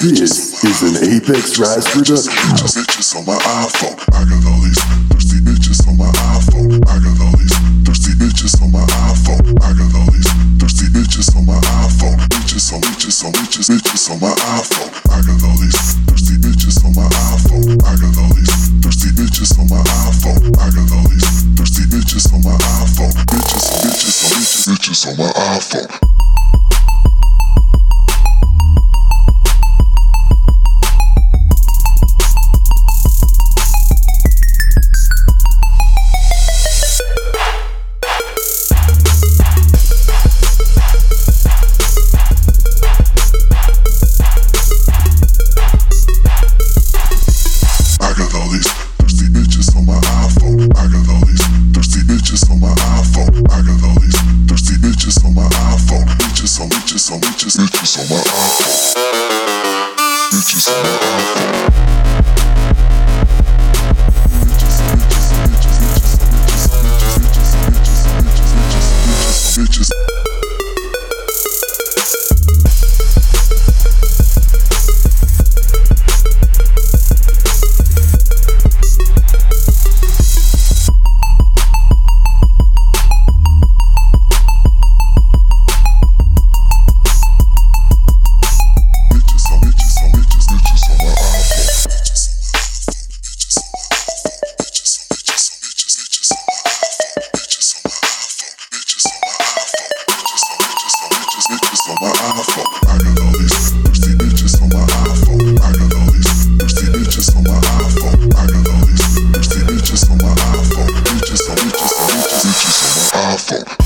This is an Apex Rise production. Bitches on my iPhone. I got all these thirsty bitches on my iPhone. I got all these thirsty bitches on my iPhone. I got all these thirsty bitches on my iPhone. Bitches on my iPhone. I got all these thirsty bitches on my iPhone. I got all these thirsty bitches on my iPhone. I got all these thirsty bitches on my iPhone. Bitches on my iPhone. Bitches on my iPhone. Bitches on my iPhone. On my iPhone, I got all these thirsty bitches on my iPhone. I got all these thirsty bitches on my iPhone. I got all these thirsty bitches on my iPhone. Bitches on my iPhone.